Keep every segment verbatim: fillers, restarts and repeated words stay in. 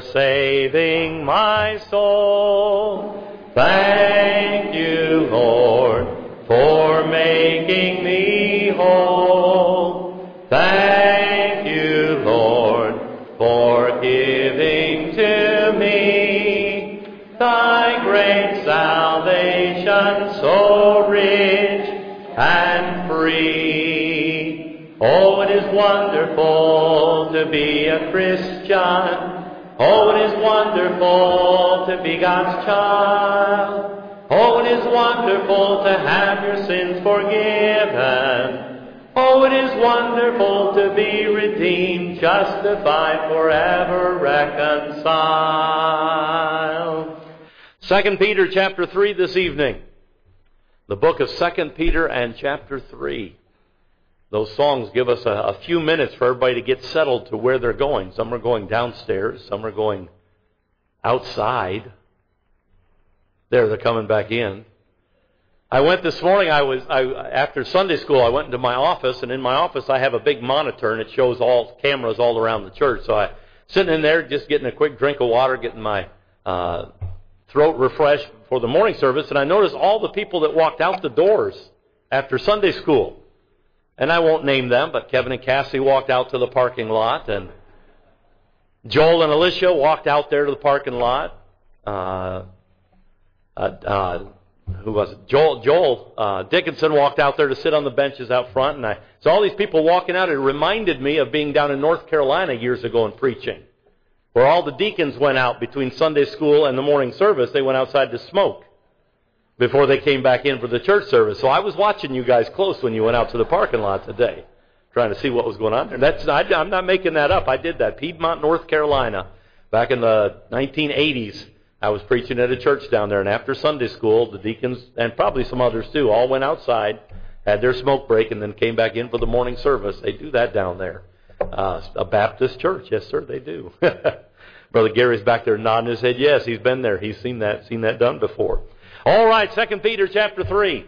saving my soul. Thank you, Lord, for making me whole. Thank you, Lord, for giving to me thy great salvation, so rich and free. Oh, it is wonderful to be a Christian. Oh, it is wonderful to be God's child. Oh, it is wonderful to have your sins forgiven. Oh, it is wonderful to be redeemed, justified, forever reconciled. Second Peter chapter three this evening. The book of Second Peter and chapter three. Those songs give us a, a few minutes for everybody to get settled to where they're going. Some are going downstairs. Some are going outside. There, they're coming back in. I went this morning, I was I, after Sunday school, I went into my office, and in my office I have a big monitor, and it shows all cameras all around the church. So I sitting in there just getting a quick drink of water, getting my uh, throat refreshed for the morning service, and I noticed all the people that walked out the doors after Sunday school. And I won't name them, but Kevin and Cassie walked out to the parking lot, and Joel and Alicia walked out there to the parking lot. Uh, uh, uh, who was it? Joel, Joel uh, Dickinson walked out there to sit on the benches out front, and I saw all these people walking out. It reminded me of being down in North Carolina years ago and preaching, where all the deacons went out between Sunday school and the morning service. They went outside to smoke before they came back in for the church service. So I was watching you guys close when you went out to the parking lot today, trying to see what was going on there. That's I, I'm not making that up. I did that. Piedmont, North Carolina, back in the nineteen eighties. I was preaching at a church down there, and after Sunday school, the deacons, and probably some others too, all went outside, had their smoke break, and then came back in for the morning service. They do that down there. Uh, a Baptist church. Yes, sir, they do. Brother Gary's back there nodding his head. Yes, he's been there. He's seen that, seen that done before. All right, Second Peter chapter three.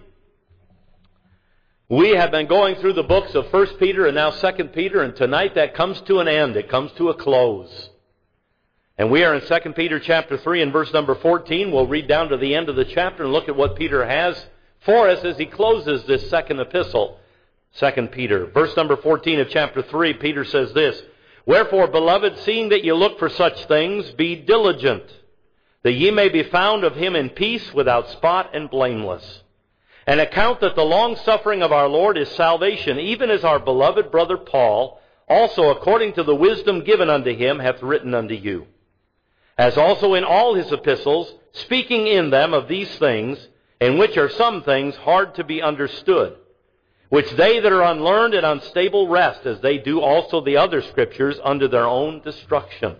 We have been going through the books of First Peter and now Second Peter, and tonight that comes to an end. It comes to a close. And we are in Second Peter chapter three and verse number fourteen. We'll read down to the end of the chapter and look at what Peter has for us as he closes this second epistle. Second Peter. Verse number fourteen of chapter three, Peter says this, "Wherefore, beloved, seeing that ye look for such things, be diligent, that ye may be found of him in peace, without spot and blameless. And account that the long-suffering of our Lord is salvation, even as our beloved brother Paul, also according to the wisdom given unto him, hath written unto you. As also in all his epistles, speaking in them of these things, in which are some things hard to be understood, which they that are unlearned and unstable wrest, as they do also the other scriptures, unto their own destruction.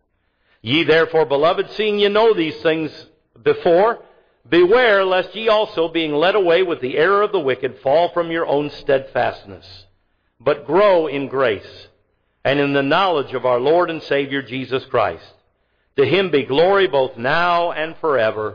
Ye therefore, beloved, seeing ye know these things before, beware lest ye also, being led away with the error of the wicked, fall from your own steadfastness, but grow in grace, and in the knowledge of our Lord and Savior Jesus Christ. To him be glory both now and forever.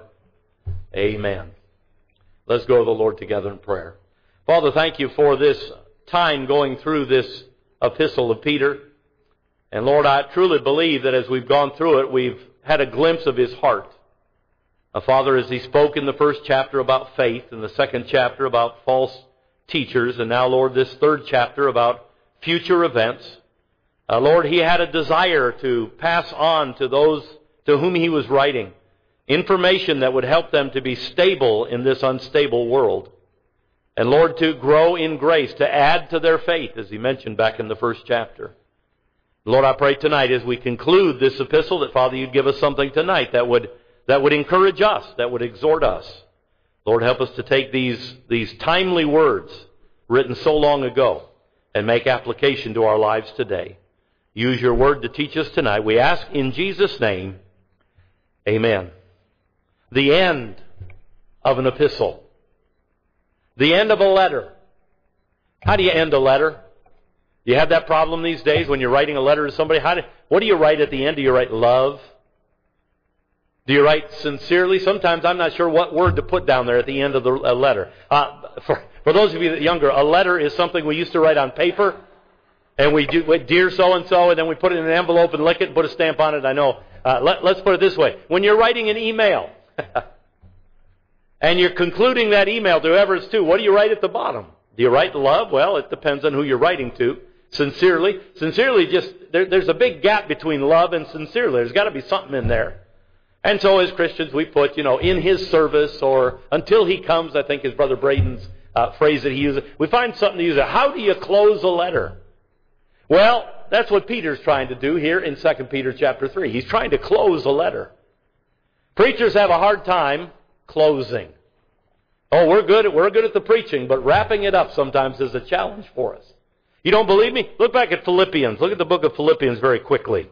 Amen." Let's go to the Lord together in prayer. Father, thank you for this time going through this epistle of Peter. And Lord, I truly believe that as we've gone through it, we've had a glimpse of his heart. Uh, Father, as he spoke in the first chapter about faith, in the second chapter about false teachers, and now, Lord, this third chapter about future events, uh, Lord, he had a desire to pass on to those to whom he was writing information that would help them to be stable in this unstable world. And Lord, to grow in grace, to add to their faith, as he mentioned back in the first chapter. Lord, I pray tonight as we conclude this epistle that, Father, you'd give us something tonight that would that would encourage us, that would exhort us. Lord, help us to take these, these timely words written so long ago and make application to our lives today. Use your word to teach us tonight. We ask in Jesus' name, amen. The end of an epistle. The end of a letter. How do you end a letter? You have that problem these days when you're writing a letter to somebody. How do, what do you write at the end? Do you write love? Do you write sincerely? Sometimes I'm not sure what word to put down there at the end of the letter. Uh, for, for those of you that are younger, a letter is something we used to write on paper. And we do, dear so-and-so, and then we put it in an envelope and lick it and put a stamp on it. I know. Uh, let, let's put it this way. When you're writing an email, and you're concluding that email to whoever it's to, what do you write at the bottom? Do you write love? Well, it depends on who you're writing to. Sincerely. Sincerely just, there, there's a big gap between love and sincerely. There's got to be something in there. And so as Christians, we put, you know, in His service or until He comes, I think is Brother Braden's uh, phrase that he uses. We find something to use. How do you close a letter? Well, that's what Peter's trying to do here in Second Peter chapter three. He's trying to close a letter. Preachers have a hard time closing. Oh, we're good at, we're good at the preaching, but wrapping it up sometimes is a challenge for us. You don't believe me? Look back at Philippians. Look at the book of Philippians very quickly.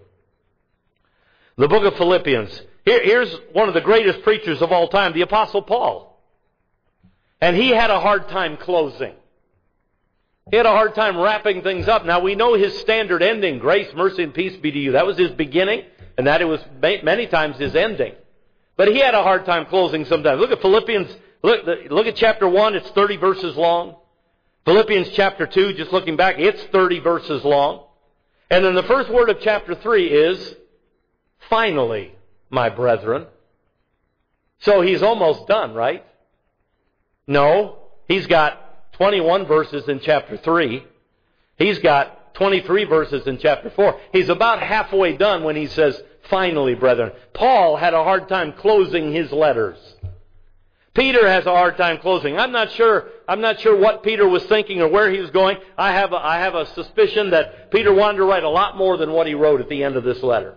The book of Philippians. Here, here's one of the greatest preachers of all time, the Apostle Paul. And he had a hard time closing. He had a hard time wrapping things up. Now, we know his standard ending, grace, mercy, and peace be to you. That was his beginning, and that it was many times his ending. But he had a hard time closing sometimes. Look at Philippians. Look, look at chapter one. It's thirty verses long. Philippians chapter two, just looking back, it's thirty verses long. And then the first word of chapter three is, finally, my brethren. So he's almost done, right? No, he's got twenty-one verses in chapter three. He's got twenty-three verses in chapter four. He's about halfway done when he says, finally, brethren. Paul had a hard time closing his letters. Peter has a hard time closing. I'm not sure, I'm not sure what Peter was thinking or where he was going. I have a, I have a suspicion that Peter wanted to write a lot more than what he wrote at the end of this letter.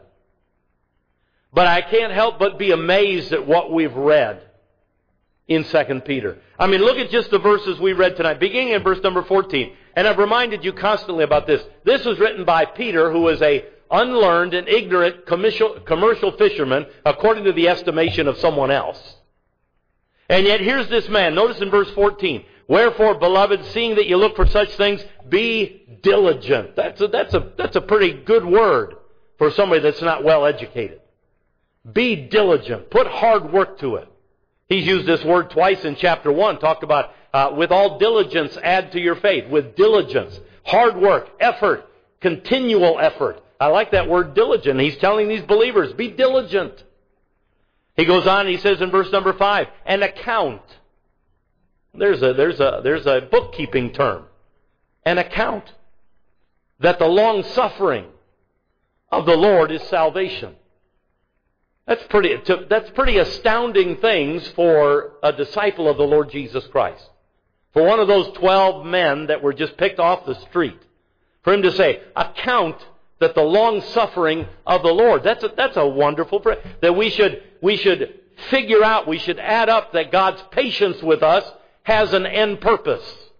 But I can't help but be amazed at what we've read in Second Peter. I mean, look at just the verses we read tonight, beginning in verse number fourteen. And I've reminded you constantly about this. This was written by Peter, who was a unlearned and ignorant commercial, commercial fisherman, according to the estimation of someone else. And yet here's this man. Notice in verse fourteen. Wherefore, beloved, seeing that you look for such things, be diligent. That's a, that's a, that's a pretty good word for somebody that's not well educated. Be diligent. Put hard work to it. He's used this word twice in chapter one. Talked about uh, with all diligence add to your faith. With diligence. Hard work. Effort. Continual effort. I like that word diligent. He's telling these believers, be diligent. He goes on and he says in verse number five, an account. There's a, there's a, there's a bookkeeping term. An account. That the long suffering of the Lord is salvation. That's pretty, that's pretty astounding things for a disciple of the Lord Jesus Christ. For one of those twelve men that were just picked off the street. For him to say, account that the long suffering of the Lord. That's a, that's a wonderful phrase. That we should, we should figure out, we should add up that God's patience with us has an end purpose.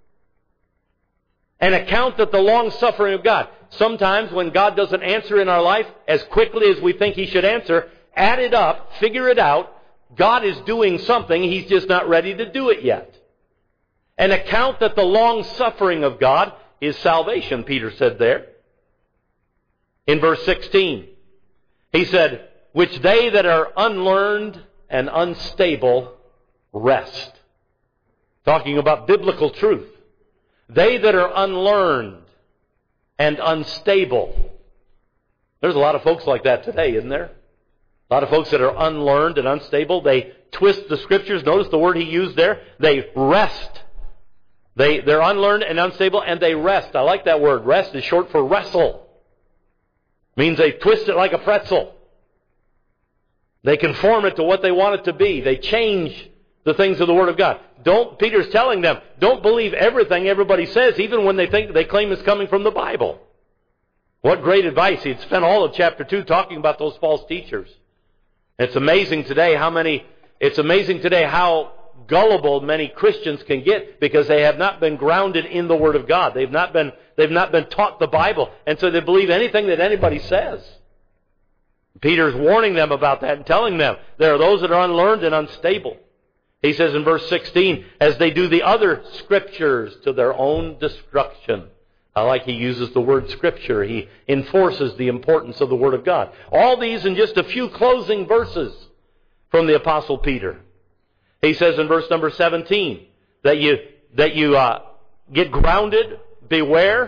An account that the long suffering of God. Sometimes when God doesn't answer in our life as quickly as we think He should answer, add it up, figure it out. God is doing something, He's just not ready to do it yet. An account that the long suffering of God is salvation, Peter said there. In verse sixteen, he said, which they that are unlearned and unstable rest. Talking about biblical truth. They that are unlearned and unstable. There's a lot of folks like that today, isn't there? A lot of folks that are unlearned and unstable. They twist the Scriptures. Notice the word he used there. They rest. They, they're unlearned and unstable, and they rest. I like that word. Rest is short for wrestle. Means they twist it like a pretzel. They conform it to what they want it to be. They change the things of the Word of God. Don't, Peter's telling them, don't believe everything everybody says, even when they think they claim it's coming from the Bible. What great advice. He'd spent all of chapter two talking about those false teachers. It's amazing today how many, it's amazing today how gullible many Christians can get because they have not been grounded in the Word of God. They've not been, they've not been taught the Bible. And so they believe anything that anybody says. Peter's warning them about that and telling them there are those that are unlearned and unstable. He says in verse sixteen, as they do the other scriptures to their own destruction. I like he uses the word scripture. He enforces the importance of the Word of God. All these in just a few closing verses from the Apostle Peter. He says in verse number seventeen that you, that you uh, get grounded, beware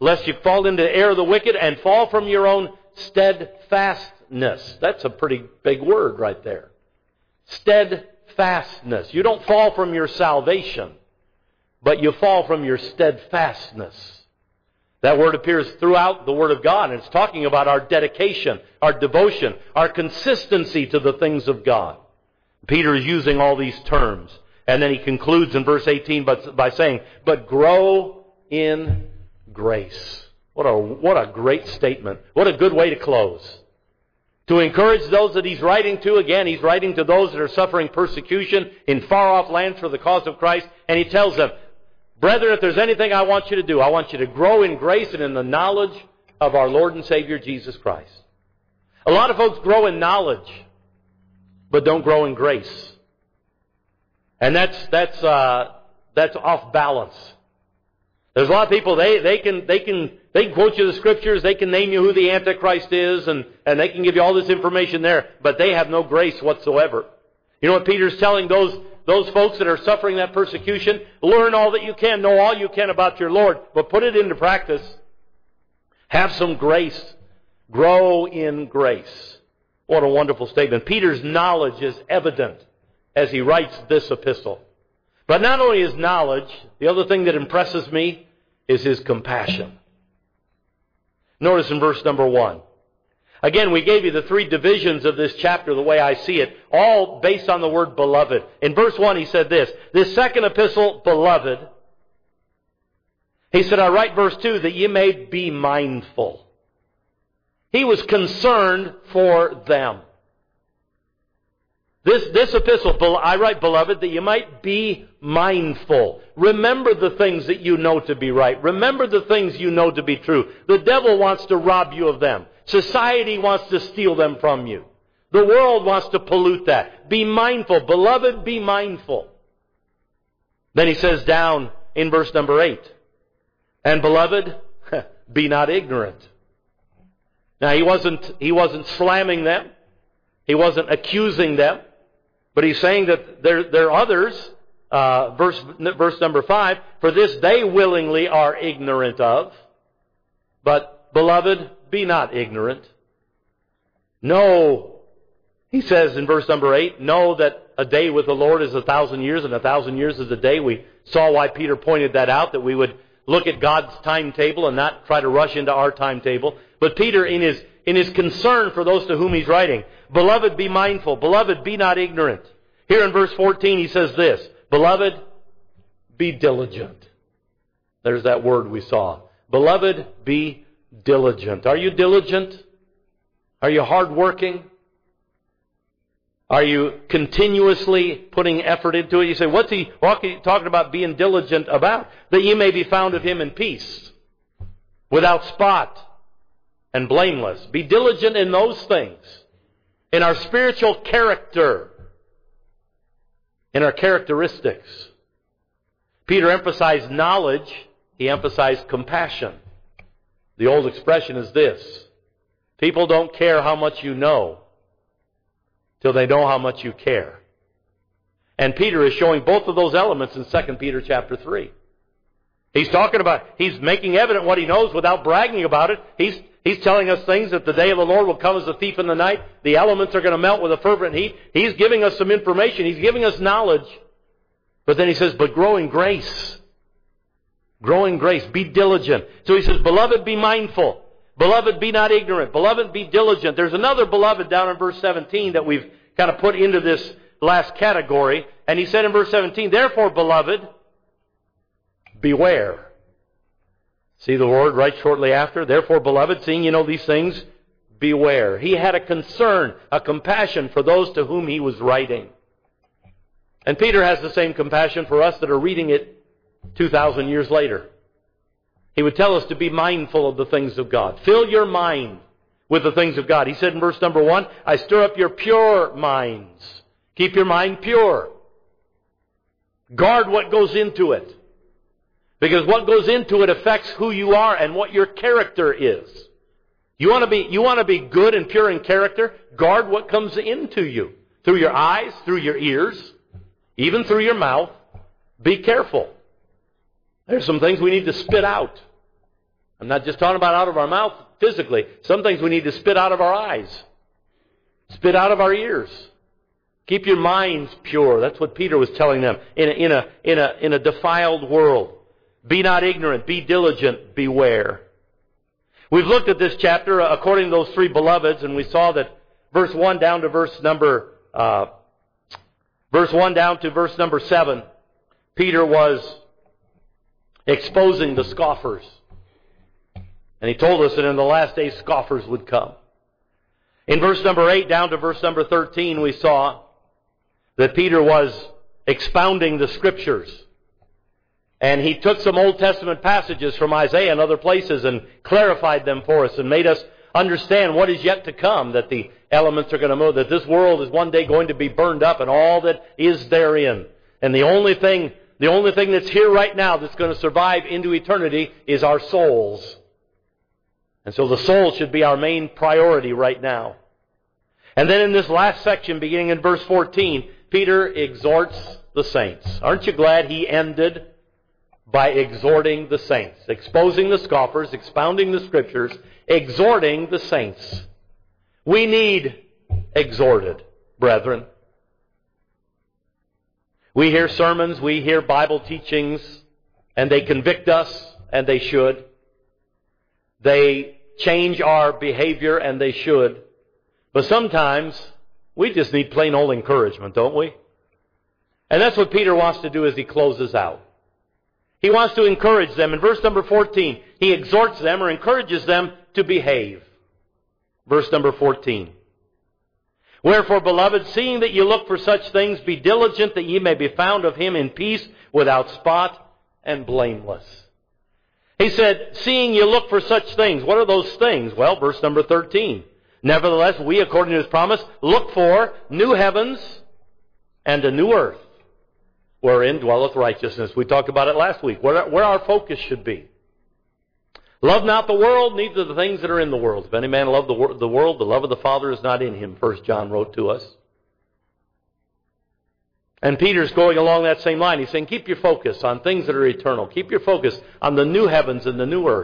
lest you fall into the error of the wicked and fall from your own steadfastness. That's a pretty big word right there. Steadfastness. You don't fall from your salvation, but you fall from your steadfastness. That word appears throughout the Word of God, and it's talking about our dedication, our devotion, our consistency to the things of God. Peter is using all these terms. And then he concludes in verse eighteen by saying, but grow in grace. What a, what a great statement. What a good way to close. To encourage those that he's writing to, again, he's writing to those that are suffering persecution in far-off lands for the cause of Christ, and he tells them, brethren, if there's anything I want you to do, I want you to grow in grace and in the knowledge of our Lord and Savior Jesus Christ. A lot of folks grow in knowledge, but don't grow in grace. And that's that's uh, that's off balance. There's a lot of people, they, they can they can they can quote you the scriptures, they can name you who the Antichrist is, and, and they can give you all this information there, but they have no grace whatsoever. You know what Peter's telling those those folks that are suffering that persecution? Learn all that you can, know all you can about your Lord, but put it into practice. Have some grace. Grow in grace. What a wonderful statement. Peter's knowledge is evident as he writes this epistle. But not only his knowledge, the other thing that impresses me is his compassion. Notice in verse number one. Again, we gave you the three divisions of this chapter the way I see it, all based on the word beloved. In verse one he said this, this second epistle, beloved, he said, I write verse two, that ye may be mindful. He was concerned for them. This, this epistle, I write, beloved, that you might be mindful. Remember the things that you know to be right. Remember the things you know to be true. The devil wants to rob you of them. Society wants to steal them from you. The world wants to pollute that. Be mindful. Beloved, be mindful. Then he says down in verse number eight, and beloved, be not ignorant. Now he wasn't, he wasn't slamming them. He wasn't accusing them. But he's saying that there, there are others, uh, verse, verse number five, for this they willingly are ignorant of. But, beloved, be not ignorant. Know, he says in verse number eight, know that a day with the Lord is a thousand years, and a thousand years is a day. We saw why Peter pointed that out, that we would look at God's timetable and not try to rush into our timetable. But Peter, in his in his concern for those to whom he's writing, beloved, be mindful. Beloved, be not ignorant. Here in verse fourteen he says this, beloved, be diligent. There's that word we saw. Beloved, be diligent. Are you diligent? Are you hardworking? Are you continuously putting effort into it? You say, what's he talking about being diligent about? That ye may be found of him in peace, without spot, and blameless. Be diligent in those things. In our spiritual character. In our characteristics. Peter emphasized knowledge. He emphasized compassion. The old expression is this. People don't care how much you know till they know how much you care. And Peter is showing both of those elements in Second Peter chapter three. He's talking about, he's making evident what he knows without bragging about it. He's He's telling us things that the day of the Lord will come as a thief in the night. The elements are going to melt with a fervent heat. He's giving us some information. He's giving us knowledge. But then he says, but grow in grace. Grow in grace. Be diligent. So he says, beloved, be mindful. Beloved, be not ignorant. Beloved, be diligent. There's another beloved down in verse seventeen that we've kind of put into this last category. And he said in verse seventeen, therefore, beloved, beware. See the word right shortly after? Therefore, beloved, seeing you know these things, beware. He had a concern, a compassion for those to whom he was writing. And Peter has the same compassion for us that are reading it two thousand years later. He would tell us to be mindful of the things of God. Fill your mind with the things of God. He said in verse number one, I stir up your pure minds. Keep your mind pure. Guard what goes into it. Because what goes into it affects who you are and what your character is. You want to be, you want to be good and pure in character? Guard what comes into you. Through your eyes, through your ears, even through your mouth. Be careful. There's some things we need to spit out. I'm not just talking about out of our mouth physically. Some things we need to spit out of our eyes. Spit out of our ears. Keep your minds pure. That's what Peter was telling them. In a, in a, in a, in a defiled world. Be not ignorant. Be diligent. Beware. We've looked at this chapter according to those three beloveds, and we saw that verse one down to verse number, uh, verse one down to verse number seven, Peter was exposing the scoffers. And he told us that in the last days scoffers would come. In verse number eight down to verse number thirteen, we saw that Peter was expounding the Scriptures. And he took some Old Testament passages from Isaiah and other places and clarified them for us and made us understand what is yet to come, that the elements are going to move, that this world is one day going to be burned up and all that is therein. And the only thing, the only thing that's here right now that's going to survive into eternity is our souls. And so the soul should be our main priority right now. And then in this last section, beginning in verse fourteen, Peter exhorts the saints. Aren't you glad he ended by exhorting the saints? Exposing the scoffers, expounding the Scriptures, exhorting the saints. We need exhorted, brethren. We hear sermons, we hear Bible teachings, and they convict us, and they should. They change our behavior, and they should. But sometimes we just need plain old encouragement, don't we? And that's what Peter wants to do as he closes out. He wants to encourage them. In verse number fourteen, he exhorts them or encourages them to behave. Verse number fourteen. Wherefore, beloved, seeing that ye look for such things, be diligent that ye may be found of him in peace, without spot and blameless. He said, seeing you look for such things. What are those things? Well, verse number thirteen. Nevertheless, we, according to his promise, look for new heavens and a new earth, wherein dwelleth righteousness. We talked about it last week, where, where our focus should be. Love not the world, neither the things that are in the world. If any man love the, wor- the world, the love of the Father is not in him, First John wrote to us. And Peter's going along that same line. He's saying, keep your focus on things that are eternal. Keep your focus on the new heavens and the new earth.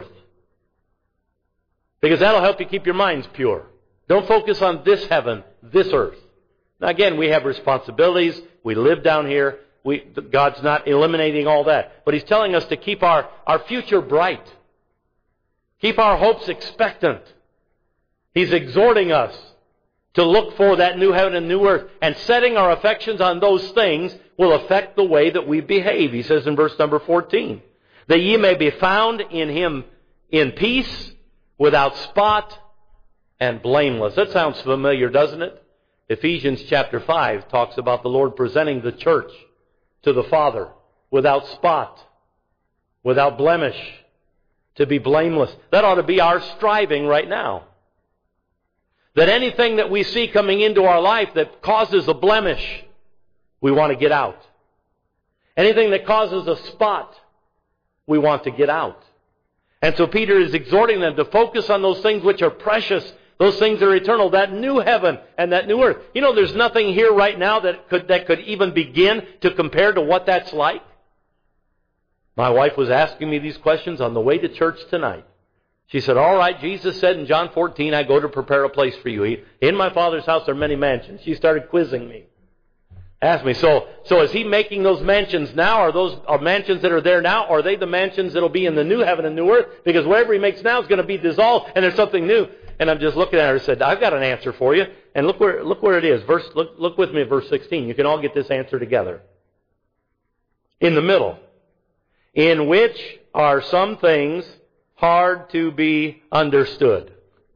Because that'll help you keep your minds pure. Don't focus on this heaven, this earth. Now again, we have responsibilities. We live down here. We, God's not eliminating all that. But He's telling us to keep our, our future bright. Keep our hopes expectant. He's exhorting us to look for that new heaven and new earth. And setting our affections on those things will affect the way that we behave. He says in verse number fourteen, that ye may be found in Him in peace, without spot and blameless. That sounds familiar, doesn't it? Ephesians chapter five talks about the Lord presenting the church to the Father without spot, without blemish, to be blameless. That ought to be our striving right now. That anything that we see coming into our life that causes a blemish, we want to get out. Anything that causes a spot, we want to get out. And so Peter is exhorting them to focus on those things which are precious, those things that are eternal, that new heaven and that new earth. You know, there's nothing here right now that could, that could even begin to compare to what that's like. My wife was asking me these questions on the way to church tonight. She said, all right, Jesus said in John fourteen, I go to prepare a place for you. In my Father's house are many mansions. She started quizzing me. Asked me, so so is He making those mansions now? Are those are mansions that are there now? Or are they the mansions that will be in the new heaven and new earth? Because whatever He makes now is going to be dissolved and there's something new. And I'm just looking at her and said, I've got an answer for you. And look where look where it is. Verse look look with me at verse sixteen. You can all get this answer together. In the middle. In which are some things hard to be understood.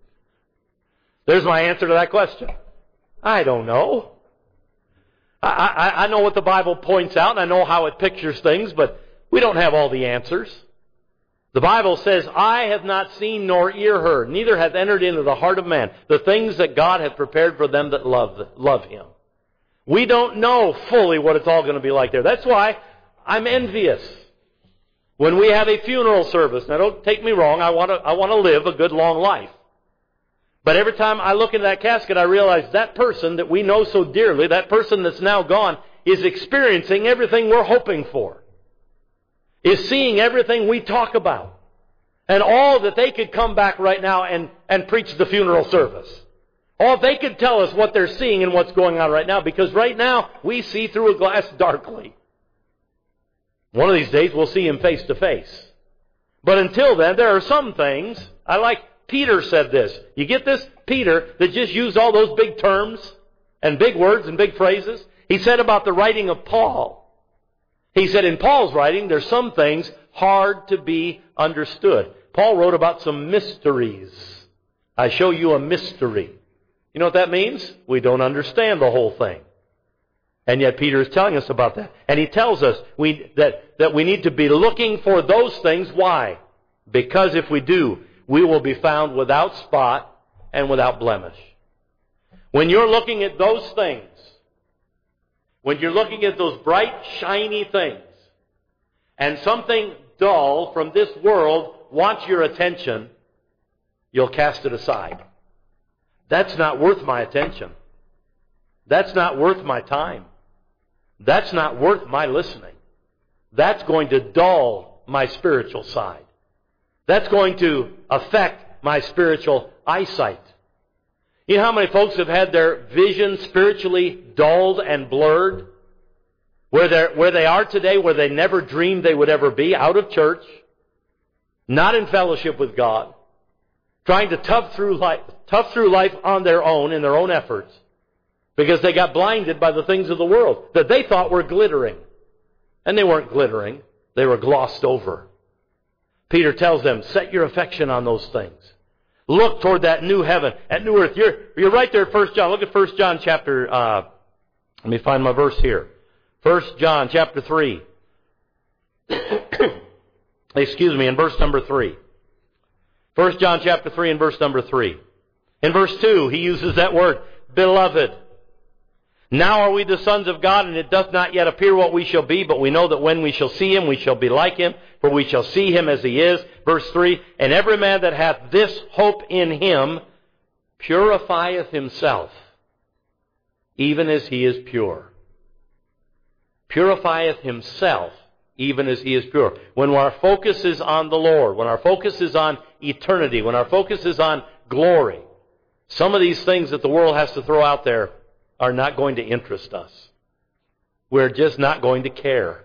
There's my answer to that question. I don't know. I, I, I know what the Bible points out, and I know how it pictures things, but we don't have all the answers. The Bible says, eye have not seen nor ear heard, neither hath entered into the heart of man the things that God hath prepared for them that love, love Him. We don't know fully what it's all going to be like there. That's why I'm envious. When we have a funeral service, now don't take me wrong, I want to, I want to live a good long life. But every time I look into that casket, I realize that person that we know so dearly, that person that's now gone, is experiencing everything we're hoping for. Is seeing everything we talk about. And all that they could come back right now and, and preach the funeral service. All they could tell us what they're seeing and what's going on right now. Because right now, we see through a glass darkly. One of these days, we'll see Him face to face. But until then, there are some things, I like Peter said this. You get this? Peter, that just used all those big terms and big words and big phrases. He said about the writing of Paul. He said in Paul's writing, there's some things hard to be understood. Paul wrote about some mysteries. I show you a mystery. You know what that means? We don't understand the whole thing. And yet Peter is telling us about that. And he tells us we, that, that we need to be looking for those things. Why? Because if we do, we will be found without spot and without blemish. When you're looking at those things, when you're looking at those bright, shiny things, and something dull from this world wants your attention, you'll cast it aside. That's not worth my attention. That's not worth my time. That's not worth my listening. That's going to dull my spiritual side. That's going to affect my spiritual eyesight. You know how many folks have had their vision spiritually dulled and blurred? Where, they're, where they are today, where they never dreamed they would ever be, out of church, not in fellowship with God, trying to tough through life, tough through life on their own, in their own efforts, because they got blinded by the things of the world that they thought were glittering. And they weren't glittering. They were glossed over. Peter tells them, set your affection on those things. Look toward that new heaven, that new earth. You're, you're right there at First John. Look at First John chapter, uh, let me find my verse here. First John chapter three. Excuse me, in verse number three. First John chapter three and verse number three. In verse two, he uses that word, beloved. Now are we the sons of God, and it doth not yet appear what we shall be, but we know that when we shall see Him, we shall be like Him, for we shall see Him as He is. Verse three, and every man that hath this hope in Him purifieth himself, even as he is pure. Purifieth himself, even as he is pure. When our focus is on the Lord, when our focus is on eternity, when our focus is on glory, some of these things that the world has to throw out there are not going to interest us. We're just not going to care.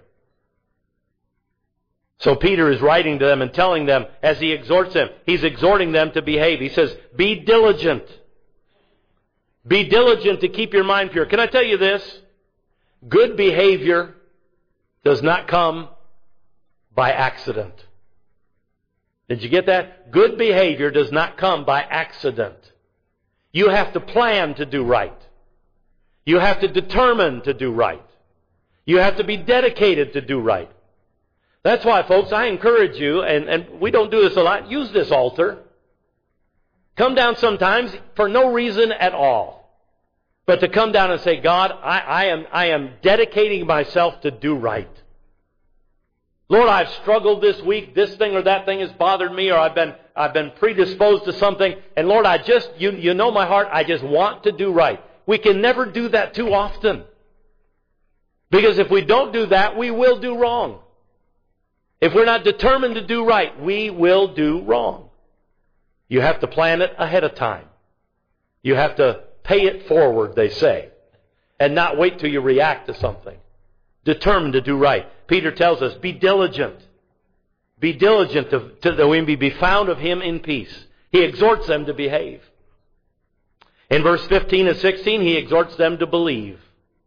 So Peter is writing to them and telling them, as he exhorts them, he's exhorting them to behave. He says, be diligent. Be diligent to keep your mind pure. Can I tell you this? Good behavior does not come by accident. Did you get that? Good behavior does not come by accident. You have to plan to do right. You have to determine to do right. You have to be dedicated to do right. That's why, folks, I encourage you, and, and we don't do this a lot, use this altar. Come down sometimes for no reason at all. But to come down and say, God, I, I am, I am dedicating myself to do right. Lord, I've struggled this week. This thing or that thing has bothered me, or I've been, I've been predisposed to something. And Lord, I just, you, you know my heart, I just want to do right. We can never do that too often. Because if we don't do that, we will do wrong. If we're not determined to do right, we will do wrong. You have to plan it ahead of time. You have to pay it forward, they say, and not wait till you react to something. Determined to do right. Peter tells us, be diligent. Be diligent to, to, that we may be found of Him in peace. He exhorts them to behave. In verse fifteen and sixteen, he exhorts them to believe.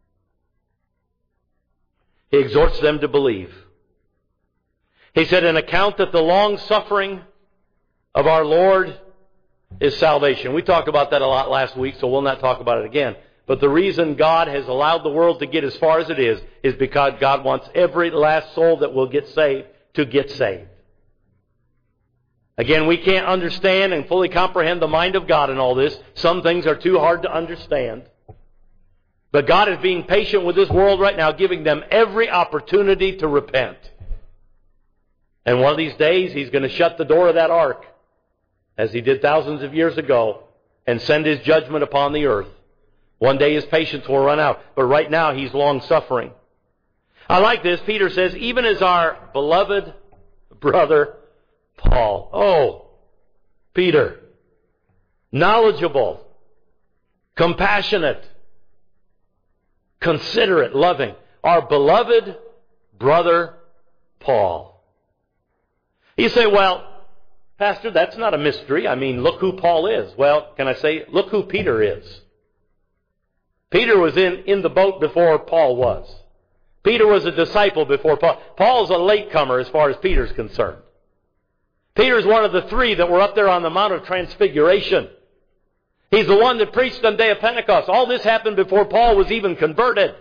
He exhorts them to believe. He said, an account that the long suffering of our Lord is salvation. We talked about that a lot last week, so we'll not talk about it again. But the reason God has allowed the world to get as far as it is, is because God wants every last soul that will get saved to get saved. Again, we can't understand and fully comprehend the mind of God in all this. Some things are too hard to understand. But God is being patient with this world right now, giving them every opportunity to repent. And one of these days, He's going to shut the door of that ark, as He did thousands of years ago, and send His judgment upon the earth. One day His patience will run out. But right now, He's long-suffering. I like this. Peter says, even as our beloved brother Paul. Oh, Peter. Knowledgeable, compassionate, considerate, loving. Our beloved brother Paul. You say, well, Pastor, that's not a mystery. I mean, look who Paul is. Well, can I say, look who Peter is. Peter was in, in the boat before Paul was. Peter was a disciple before Paul. Paul's a latecomer as far as Peter's concerned. Peter's one of the three that were up there on the Mount of Transfiguration. He's the one that preached on the day of Pentecost. All this happened before Paul was even converted.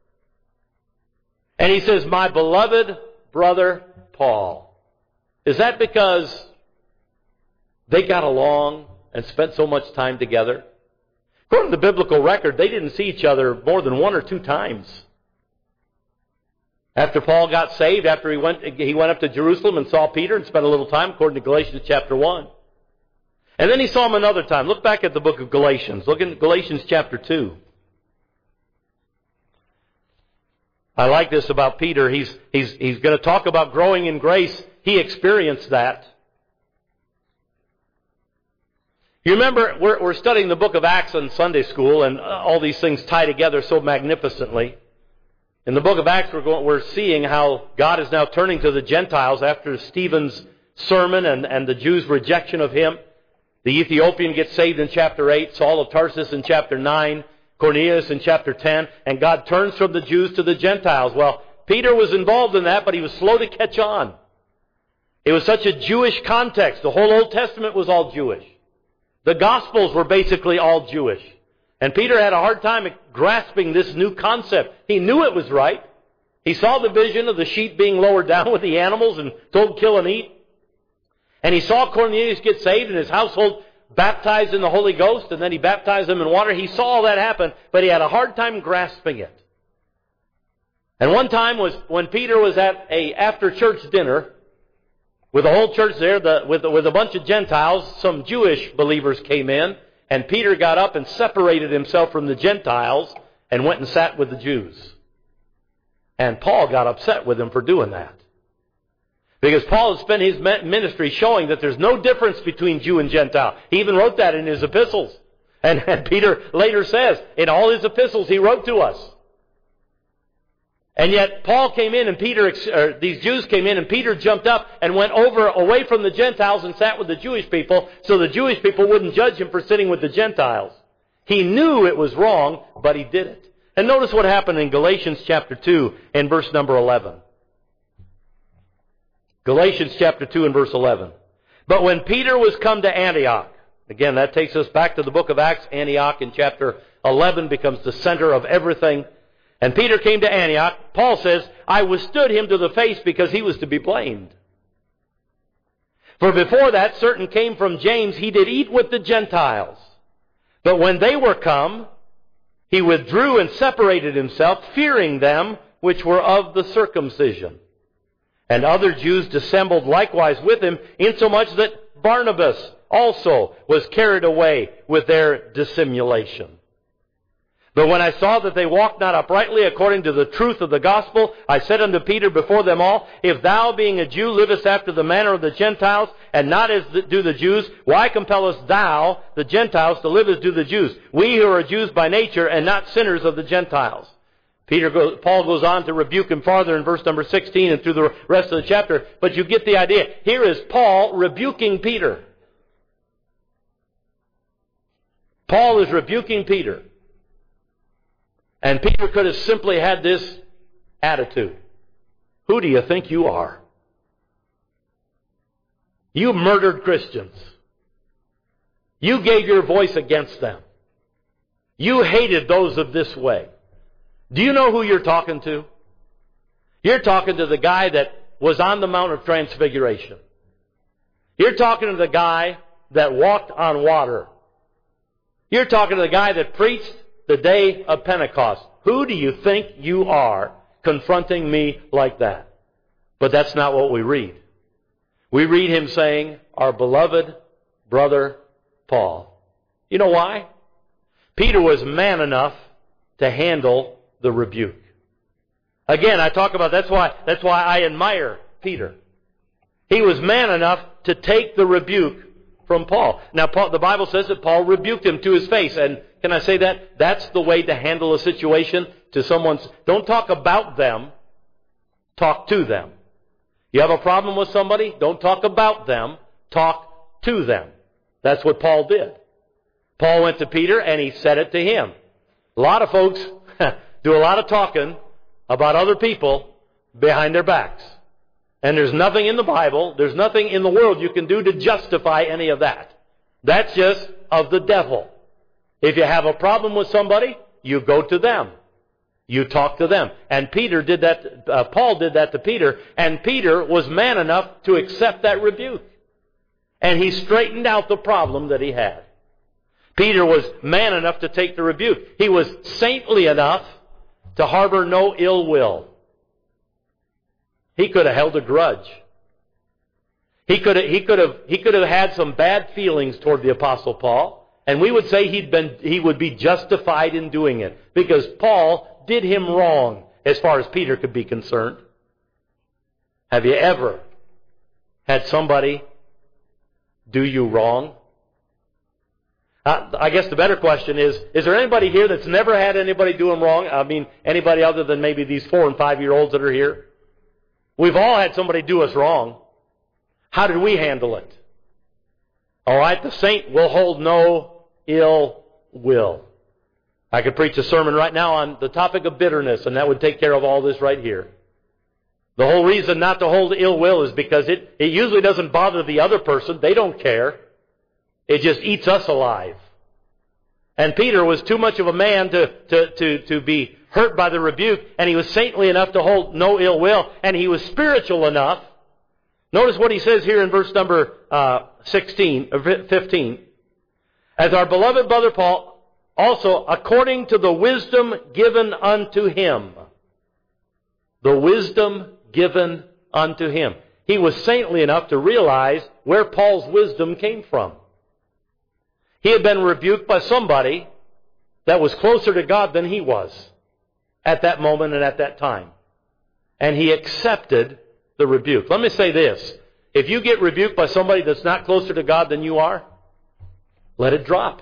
And he says, my beloved brother Paul. Is that because they got along and spent so much time together? According to the biblical record, they didn't see each other more than one or two times. After Paul got saved, after he went, he went up to Jerusalem and saw Peter and spent a little time, according to Galatians chapter one. And then he saw him another time. Look back at the book of Galatians. Look in Galatians chapter two. I like this about Peter. He's, he's, he's going to talk about growing in grace. He experienced that. You remember, we're, we're studying the book of Acts in Sunday school, and all these things tie together so magnificently. In the book of Acts, we're, going, we're seeing how God is now turning to the Gentiles after Stephen's sermon and, and the Jews' rejection of him. The Ethiopian gets saved in chapter eight, Saul of Tarsus in chapter nine, Cornelius in chapter ten, and God turns from the Jews to the Gentiles. Well, Peter was involved in that, but he was slow to catch on. It was such a Jewish context. The whole Old Testament was all Jewish. The Gospels were basically all Jewish. And Peter had a hard time grasping this new concept. He knew it was right. He saw the vision of the sheep being lowered down with the animals and told kill and eat. And he saw Cornelius get saved and his household baptized in the Holy Ghost, and then he baptized them in water. He saw all that happen, but he had a hard time grasping it. And one time was when Peter was at a after-church dinner with the whole church there, the, with, with a bunch of Gentiles. Some Jewish believers came in, and Peter got up and separated himself from the Gentiles and went and sat with the Jews. And Paul got upset with him for doing that. Because Paul had spent his ministry showing that there's no difference between Jew and Gentile. He even wrote that in his epistles. And, and Peter later says, in all his epistles he wrote to us. And yet Paul came in and Peter, or these Jews came in and Peter jumped up and went over away from the Gentiles and sat with the Jewish people so the Jewish people wouldn't judge him for sitting with the Gentiles. He knew it was wrong, but he did it. And notice what happened in Galatians chapter two and verse number eleven. Galatians chapter two and verse eleven. But when Peter was come to Antioch, again that takes us back to the book of Acts. Antioch in chapter eleven becomes the center of everything. And Peter came to Antioch. Paul says, I withstood him to the face because he was to be blamed. For before that, certain came from James, he did eat with the Gentiles. But when they were come, he withdrew and separated himself, fearing them which were of the circumcision. And other Jews dissembled likewise with him, insomuch that Barnabas also was carried away with their dissimulation. But when I saw that they walked not uprightly according to the truth of the gospel, I said unto Peter before them all, if thou being a Jew livest after the manner of the Gentiles, and not as do the Jews, why compellest thou the Gentiles to live as do the Jews? We who are Jews by nature and not sinners of the Gentiles. Peter goes, Paul goes on to rebuke him farther in verse number sixteen and through the rest of the chapter. But you get the idea. Here is Paul rebuking Peter. Paul is rebuking Peter. And Peter could have simply had this attitude. Who do you think you are? You murdered Christians. You gave your voice against them. You hated those of this way. Do you know who you're talking to? You're talking to the guy that was on the Mount of Transfiguration. You're talking to the guy that walked on water. You're talking to the guy that preached the day of Pentecost. Who do you think you are confronting me like that? But that's not what we read. We read him saying, our beloved brother Paul. You know why? Peter was man enough to handle the rebuke. Again, I talk about, that's why, that's why I admire Peter. He was man enough to take the rebuke from Paul. Now, Paul, the Bible says that Paul rebuked him to his face. And can I say that? That's the way to handle a situation to someone's. Don't talk about them. Talk to them. You have a problem with somebody? Don't talk about them. Talk to them. That's what Paul did. Paul went to Peter and he said it to him. A lot of folks do a lot of talking about other people behind their backs. And there's nothing in the Bible, there's nothing in the world you can do to justify any of that. That's just of the devil. If you have a problem with somebody, you go to them. You talk to them. And Peter did that, uh, Paul did that to Peter, and Peter was man enough to accept that rebuke. And he straightened out the problem that he had. Peter was man enough to take the rebuke. He was saintly enough to harbor no ill will. He could have held a grudge. He could have, he could have, he could have had some bad feelings toward the Apostle Paul, and we would say he'd been, he would be justified in doing it because Paul did him wrong as far as Peter could be concerned. Have you ever had somebody do you wrong? Uh, I guess the better question is, is there anybody here that's never had anybody do them wrong? I mean, anybody other than maybe these four and five year olds that are here? We've all had somebody do us wrong. How did we handle it? All right, the saint will hold no ill will. I could preach a sermon right now on the topic of bitterness, and that would take care of all this right here. The whole reason not to hold ill will is because it, it usually doesn't bother the other person. They don't care. It just eats us alive. And Peter was too much of a man to, to, to, to be hurt by the rebuke, and he was saintly enough to hold no ill will, and he was spiritual enough. Notice what he says here in verse number uh, sixteen, or fifteen. As our beloved brother Paul, also according to the wisdom given unto him. The wisdom given unto him. He was saintly enough to realize where Paul's wisdom came from. He had been rebuked by somebody that was closer to God than he was at that moment and at that time. And he accepted the rebuke. Let me say this. If you get rebuked by somebody that's not closer to God than you are, let it drop.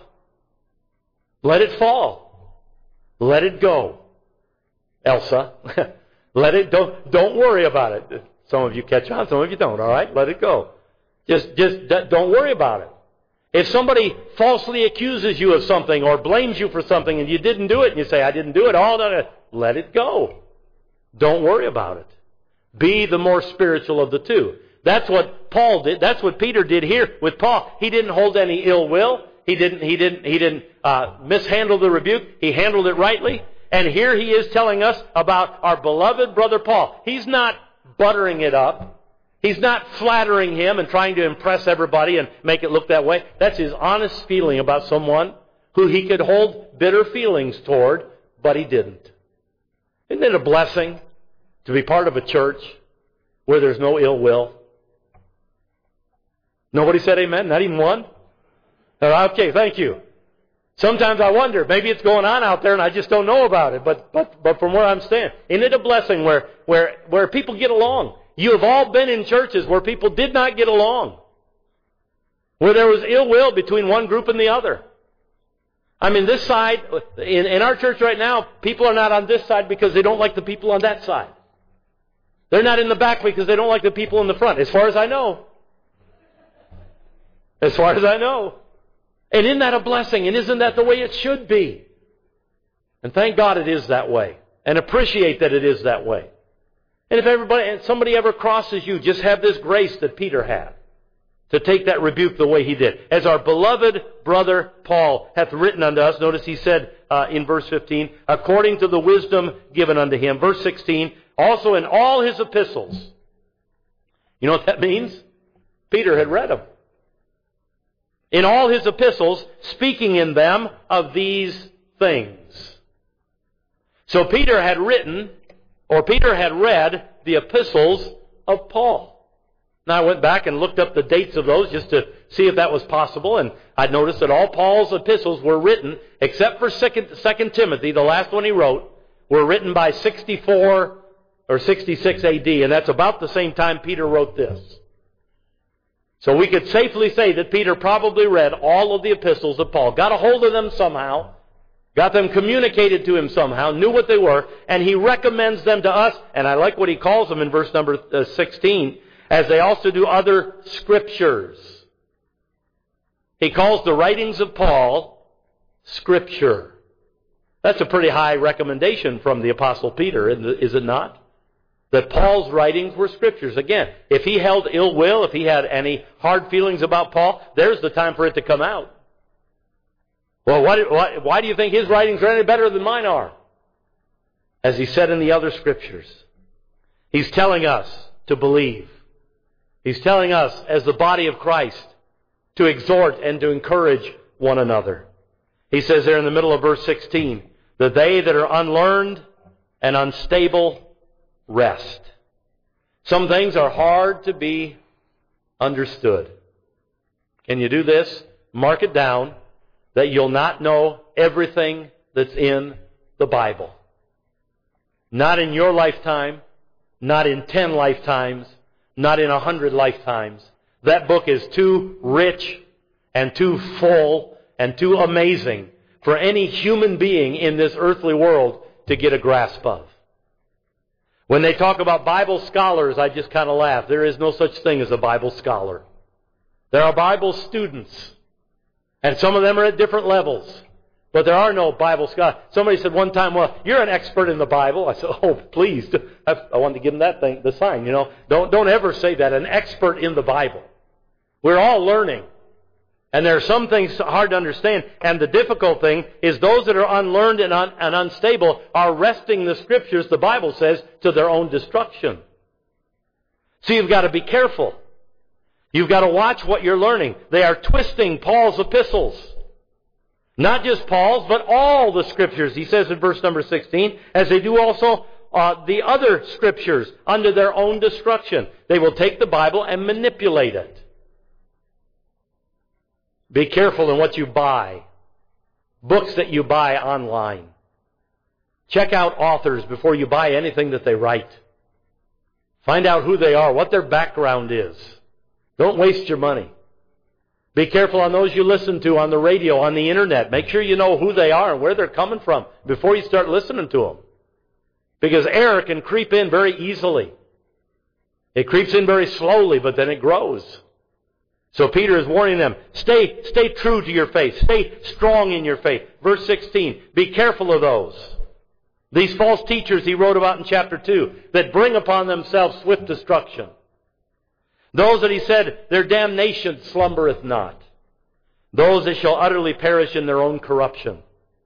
Let it fall. Let it go. Elsa, let it, don't, don't worry about it. Some of you catch on, some of you don't, all right? Let it go. Just, just don't worry about it. If somebody falsely accuses you of something or blames you for something and you didn't do it and you say, I didn't do it, all that, let it go. Don't worry about it. Be the more spiritual of the two. That's what Paul did. That's what Peter did here with Paul. He didn't hold any ill will. He didn't, he didn't, he didn't uh, mishandle the rebuke. He handled it rightly. And here he is telling us about our beloved brother Paul. He's not buttering it up. He's not flattering him and trying to impress everybody and make it look that way. That's his honest feeling about someone who he could hold bitter feelings toward, but he didn't. Isn't it a blessing to be part of a church where there's no ill will? Nobody said amen? Not even one? Okay, thank you. Sometimes I wonder, maybe it's going on out there and I just don't know about it, but but but from where I'm standing, isn't it a blessing where where where people get along? You have all been in churches where people did not get along, where there was ill will between one group and the other. I mean, this side, in, in our church right now, people are not on this side because they don't like the people on that side. They're not in the back because they don't like the people in the front, as far as I know. As far as I know. And isn't that a blessing? And isn't that the way it should be? And thank God it is that way. And appreciate that it is that way. And if everybody, and somebody ever crosses you, just have this grace that Peter had to take that rebuke the way he did. As our beloved brother Paul hath written unto us, notice he said uh, in verse fifteen, according to the wisdom given unto him. Verse sixteen, also in all his epistles. You know what that means? Peter had read them. In all his epistles, speaking in them of these things. So Peter had written, or Peter had read the epistles of Paul. Now I went back and looked up the dates of those just to see if that was possible, and I noticed that all Paul's epistles were written, except for Second Timothy, the last one he wrote, were written by sixty-four or sixty-six A D, and that's about the same time Peter wrote this. So we could safely say that Peter probably read all of the epistles of Paul, got a hold of them somehow, got them communicated to him somehow, knew what they were, and he recommends them to us, and I like what he calls them in verse number sixteen, as they also do other scriptures. He calls the writings of Paul Scripture. That's a pretty high recommendation from the Apostle Peter, is it not? That Paul's writings were Scriptures. Again, if he held ill will, if he had any hard feelings about Paul, there's the time for it to come out. Well, what, why, why do you think his writings are any better than mine are? As he said in the other Scriptures, he's telling us to believe. He's telling us, as the body of Christ, to exhort and to encourage one another. He says there in the middle of verse sixteen, that they that are unlearned and unstable rest. Some things are hard to be understood. Can you do this? Mark it down that you'll not know everything that's in the Bible. Not in your lifetime, not in ten lifetimes, not in a hundred lifetimes. That book is too rich and too full and too amazing for any human being in this earthly world to get a grasp of. When they talk about Bible scholars, I just kind of laugh. There is no such thing as a Bible scholar. There are Bible students. And some of them are at different levels. But there are no Bible scholars. Somebody said one time, well, you're an expert in the Bible. I said, oh, please. I wanted to give them that thing, the sign, you know. Don't, don't ever say that, an expert in the Bible. We're all learning. And there are some things hard to understand. And the difficult thing is those that are unlearned and, un, and unstable are wresting the Scriptures, the Bible says, to their own destruction. So you've got to be careful. You've got to watch what you're learning. They are twisting Paul's epistles. Not just Paul's, but all the Scriptures, he says in verse number sixteen, as they do also uh, the other Scriptures under their own destruction. They will take the Bible and manipulate it. Be careful in what you buy. Books that you buy online. Check out authors before you buy anything that they write. Find out who they are, what their background is. Don't waste your money. Be careful on those you listen to on the radio, on the internet. Make sure you know who they are and where they're coming from before you start listening to them. Because error can creep in very easily. It creeps in very slowly, but then it grows. So Peter is warning them, stay, stay true to your faith. Stay strong in your faith. Verse sixteen, be careful of those. These false teachers he wrote about in chapter two that bring upon themselves swift destruction. Those that he said, their damnation slumbereth not. Those that shall utterly perish in their own corruption.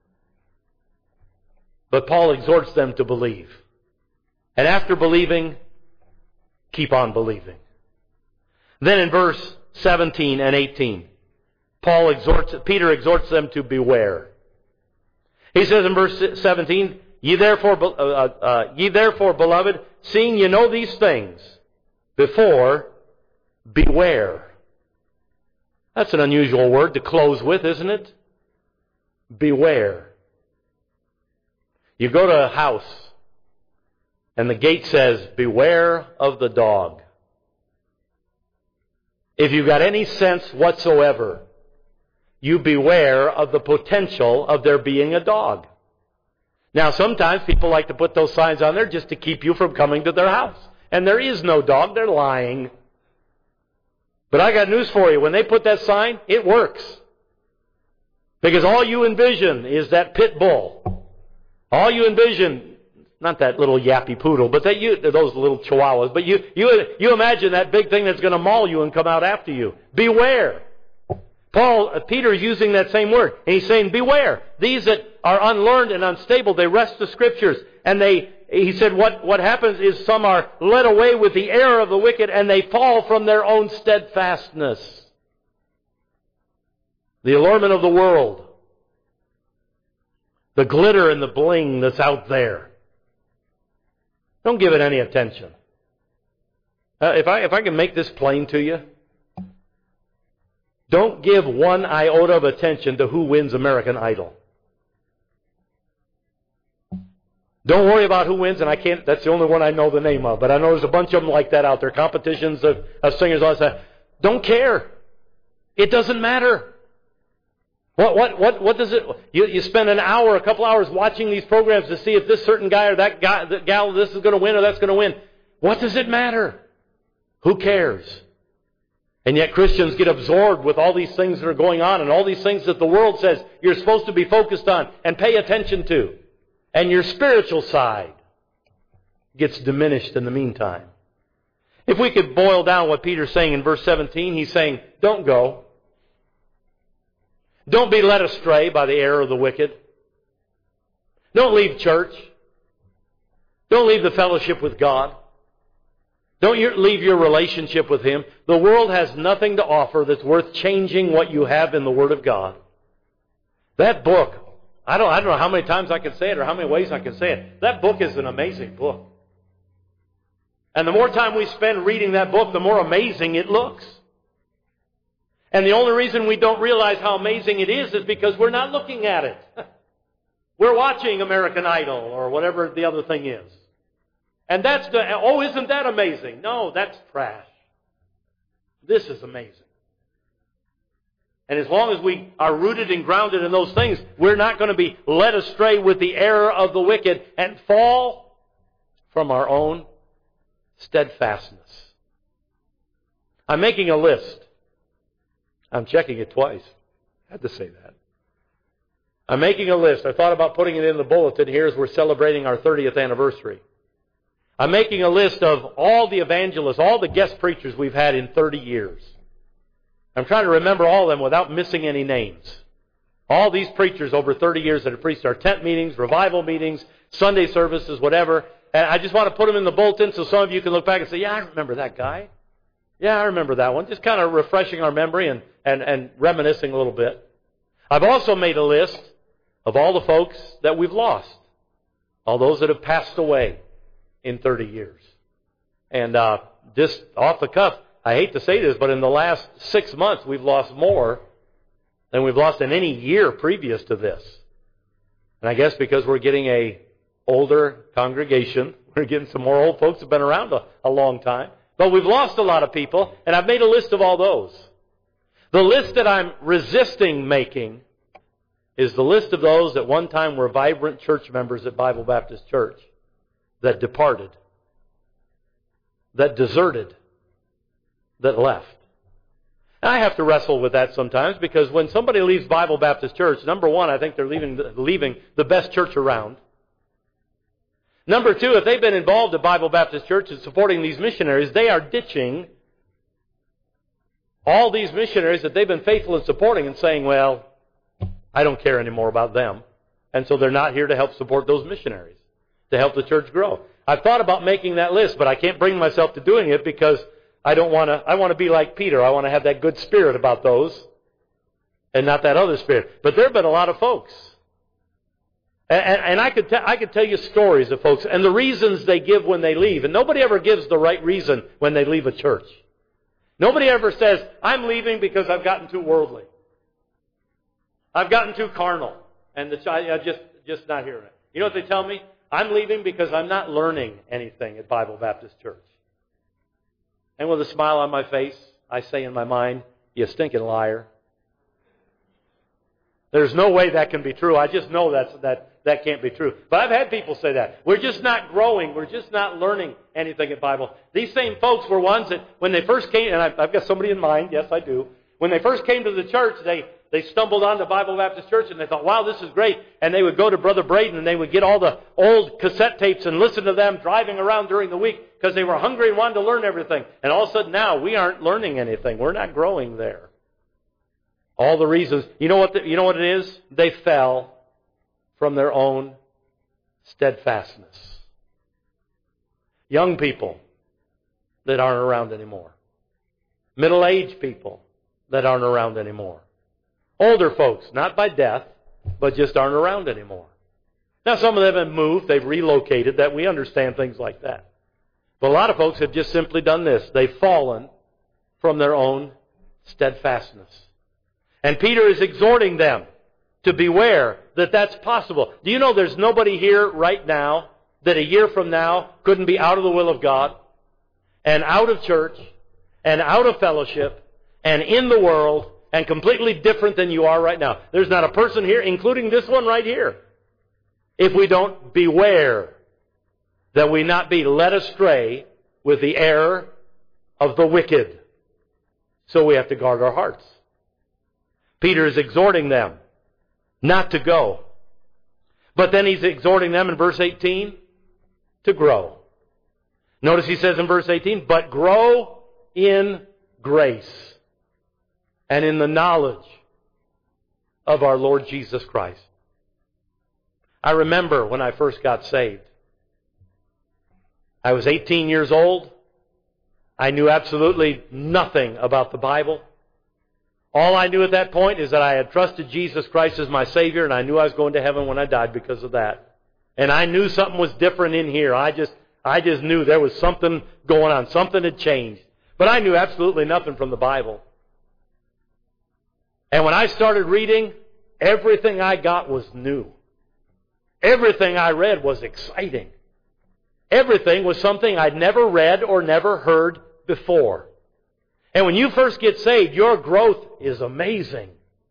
But Paul exhorts them to believe. And after believing, keep on believing. Then in verse seventeen and eighteen, Paul exhorts, Peter exhorts them to beware. He says in verse seventeen, Ye therefore, uh, uh, ye therefore, beloved, seeing ye know these things, before, beware. That's an unusual word to close with, isn't it? Beware. You go to a house, and the gate says, beware of the dog. If you've got any sense whatsoever, you beware of the potential of there being a dog. Now, sometimes people like to put those signs on there just to keep you from coming to their house. And there is no dog. They're lying. But I got news for you. When they put that sign, it works. Because all you envision is that pit bull. All you envision, not that little yappy poodle, but that you, those little chihuahuas, but you, you, you imagine that big thing that's going to maul you and come out after you. Beware. Paul, Peter is using that same word. And he's saying, beware. These that are unlearned and unstable, they wrest the Scriptures. And they, he said, what, what happens is some are led away with the error of the wicked and they fall from their own steadfastness. The allurement of the world. The glitter and the bling that's out there. Don't give it any attention. Uh, if I, if I can make this plain to you, don't give one iota of attention to who wins American Idol. Don't worry about who wins, and I can't, that's the only one I know the name of, but I know there's a bunch of them like that out there, competitions of, of singers, all that. don't care. It doesn't matter. What, what, what, what does it, you, you spend an hour, a couple hours watching these programs to see if this certain guy or that guy, that gal, this is going to win or that's going to win. What does it matter? Who cares? And yet Christians get absorbed with all these things that are going on and all these things that the world says you're supposed to be focused on and pay attention to. And your spiritual side gets diminished in the meantime. If we could boil down what Peter's saying in verse seventeen, he's saying, don't go. Don't be led astray by the error of the wicked. Don't leave church. Don't leave the fellowship with God. Don't leave your relationship with Him. The world has nothing to offer that's worth changing what you have in the Word of God. That book, I don't, I don't know how many times I can say it or how many ways I can say it. That book is an amazing book. And the more time we spend reading that book, the more amazing it looks. And the only reason we don't realize how amazing it is is because we're not looking at it. We're watching American Idol or whatever the other thing is. And that's the, oh, isn't that amazing? No, that's trash. This is amazing. And as long as we are rooted and grounded in those things, we're not going to be led astray with the error of the wicked and fall from our own steadfastness. I'm making a list. I'm checking it twice. I had to say that. I'm making a list. I thought about putting it in the bulletin here as we're celebrating our thirtieth anniversary. I'm making a list of all the evangelists, all the guest preachers we've had in thirty years. I'm trying to remember all of them without missing any names. All these preachers over thirty years that have preached our tent meetings, revival meetings, Sunday services, whatever. And I just want to put them in the bulletin so some of you can look back and say, yeah, I remember that guy. Yeah, I remember that one. Just kind of refreshing our memory and, and, and reminiscing a little bit. I've also made a list of all the folks that we've lost. All those that have passed away in thirty years. And uh, just off the cuff, I hate to say this, but in the last six months we've lost more than we've lost in any year previous to this. And I guess because we're getting a older congregation, we're getting some more old folks who have been around a, a long time. But we've lost a lot of people, and I've made a list of all those. The list that I'm resisting making is the list of those that one time were vibrant church members at Bible Baptist Church that departed, that deserted, that left. And I have to wrestle with that sometimes because when somebody leaves Bible Baptist Church, number one, I think they're leaving the, leaving the best church around. Number two, if they've been involved at Bible Baptist Church and supporting these missionaries, they are ditching all these missionaries that they've been faithful in supporting and saying, well, I don't care anymore about them. And so they're not here to help support those missionaries, to help the church grow. I've thought about making that list, but I can't bring myself to doing it because I don't want to, I want to be like Peter. I want to have that good spirit about those and not that other spirit. But there have been a lot of folks. And, and, and I could te- I could tell you stories of folks and the reasons they give when they leave. And nobody ever gives the right reason when they leave a church. Nobody ever says, I'm leaving because I've gotten too worldly. I've gotten too carnal. And the child, I just, just not hearing it. You know what they tell me? I'm leaving because I'm not learning anything at Bible Baptist Church. And with a smile on my face, I say in my mind, you stinking liar. There's no way that can be true. I just know that's, that that can't be true. But I've had people say that. We're just not growing. We're just not learning anything at Bible. These same folks were ones that when they first came, and I've, I've got somebody in mind, yes I do. When they first came to the church, they, they stumbled onto Bible Baptist Church and they thought, wow, this is great. And they would go to Brother Braden and they would get all the old cassette tapes and listen to them driving around during the week because they were hungry and wanted to learn everything. And all of a sudden now we aren't learning anything. We're not growing there. All the reasons. You know what the, you know what it is? They fell from their own steadfastness. Young people that aren't around anymore. Middle-aged people that aren't around anymore. Older folks, not by death, but just aren't around anymore. Now some of them have moved, they've relocated, that we understand things like that. But a lot of folks have just simply done this. They've fallen from their own steadfastness. And Peter is exhorting them to beware that that's possible. Do you know there's nobody here right now that a year from now couldn't be out of the will of God and out of church and out of fellowship and in the world and completely different than you are right now. There's not a person here, including this one right here, if we don't beware that we not be led astray with the error of the wicked. So we have to guard our hearts. Peter is exhorting them not to go. But then he's exhorting them in verse eighteen to grow. Notice he says in verse eighteen, but grow in grace and in the knowledge of our Lord Jesus Christ. I remember when I first got saved. I was eighteen years old. I knew absolutely nothing about the Bible. All I knew at that point is that I had trusted Jesus Christ as my Savior, and I knew I was going to heaven when I died because of that. And I knew something was different in here. I just, I just knew there was something going on. Something had changed. But I knew absolutely nothing from the Bible. And when I started reading, everything I got was new. Everything I read was exciting. Everything was something I'd never read or never heard before. And when you first get saved, your growth is amazing.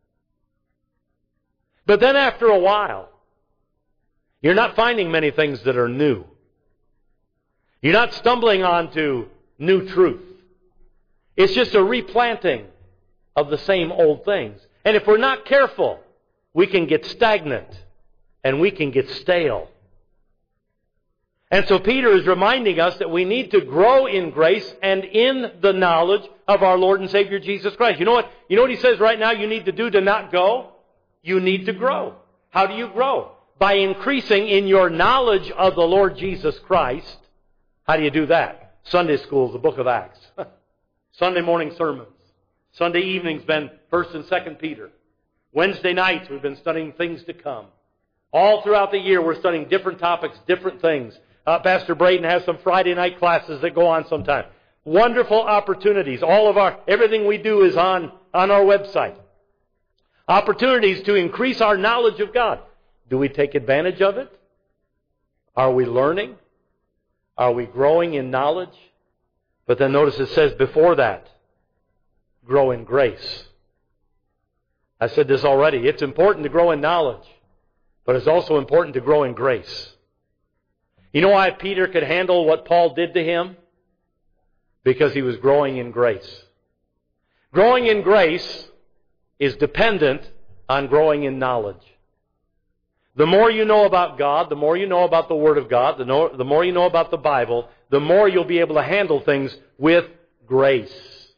But then after a while, you're not finding many things that are new. You're not stumbling onto new truth. It's just a replanting of the same old things. And if we're not careful, we can get stagnant and we can get stale. And so Peter is reminding us that we need to grow in grace and in the knowledge of our Lord and Savior Jesus Christ. You know what? You know what he says right now you need to do to not go? You need to grow. How do you grow? By increasing in your knowledge of the Lord Jesus Christ. How do you do that? Sunday school is the book of Acts. Sunday morning sermons. Sunday evenings been First and Second Peter. Wednesday nights we've been studying things to come. All throughout the year we're studying different topics, different things. Uh, Pastor Braden has some Friday night classes that go on sometime. Wonderful opportunities. All of our, everything we do is on, on our website. Opportunities to increase our knowledge of God. Do we take advantage of it? Are we learning? Are we growing in knowledge? But then notice it says before that, grow in grace. I said this already. It's important to grow in knowledge, but it's also important to grow in grace. You know why Peter could handle what Paul did to him? Because he was growing in grace. Growing in grace is dependent on growing in knowledge. The more you know about God, the more you know about the Word of God, the, no, the more you know about the Bible, the more you'll be able to handle things with grace.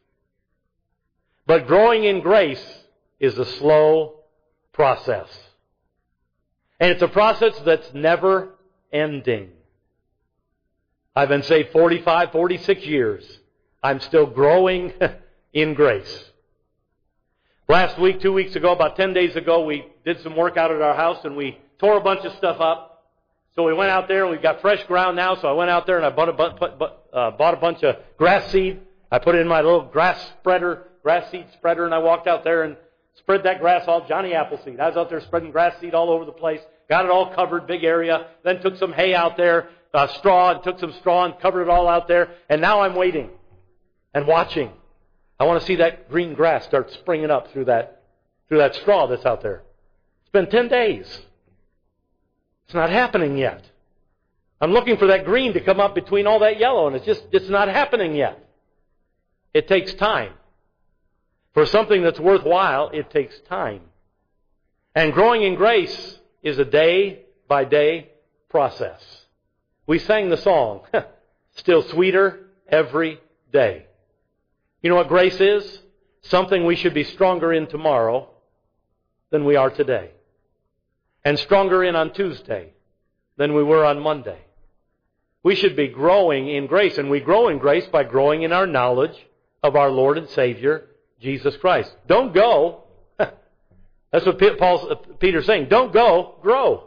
But growing in grace is a slow process. And it's a process that's never ending. I've been saved forty-five, forty-six years. I'm still growing in grace. Last week, two weeks ago, about ten days ago, we did some work out at our house and we tore a bunch of stuff up. So we went out there and we've got fresh ground now. So I went out there and I bought a, bu- uh, bought a bunch of grass seed. I put it in my little grass spreader, grass seed spreader, and I walked out there and spread that grass all, Johnny Appleseed. I was out there spreading grass seed all over the place. Got it all covered, big area. Then took some hay out there, uh, straw, and took some straw and covered it all out there. And now I'm waiting and watching. I want to see that green grass start springing up through that, through that straw that's out there. It's been ten days. It's not happening yet. I'm looking for that green to come up between all that yellow, and it's just, it's not happening yet. It takes time. For something that's worthwhile, it takes time. And growing in grace is a day-by-day process. We sang the song, still sweeter every day. You know what grace is? Something we should be stronger in tomorrow than we are today. And stronger in on Tuesday than we were on Monday. We should be growing in grace, and we grow in grace by growing in our knowledge of our Lord and Savior, Jesus Christ. Don't go. That's what Paul, Peter's saying. Don't go, grow.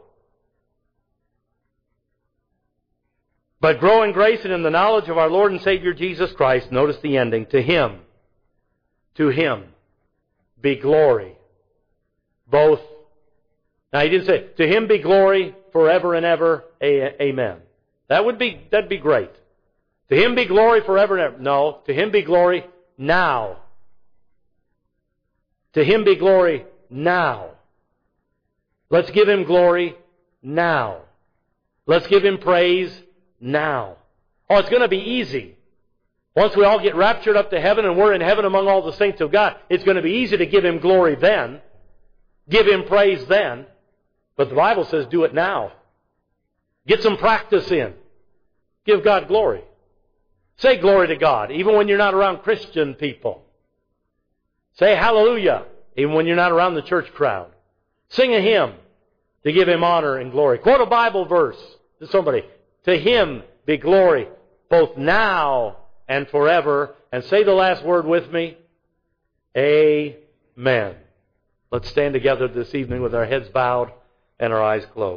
But grow in grace and in the knowledge of our Lord and Savior Jesus Christ. Notice the ending. To Him, to Him be glory. Both. Now he didn't say, to Him be glory forever and ever. Amen. That would be, that'd be great. To Him be glory forever and ever. No, to Him be glory now To Him be glory now. Let's give Him glory now. Let's give Him praise now. Oh, it's going to be easy. Once we all get raptured up to heaven and we're in heaven among all the saints of God, it's going to be easy to give Him glory then. Give Him praise then. But the Bible says do it now. Get some practice in. Give God glory. Say glory to God, even when you're not around Christian people. Say hallelujah, even when you're not around the church crowd. Sing a hymn to give Him honor and glory. Quote a Bible verse to somebody. To Him be glory, both now and forever. And say the last word with me. Amen. Let's stand together this evening with our heads bowed and our eyes closed.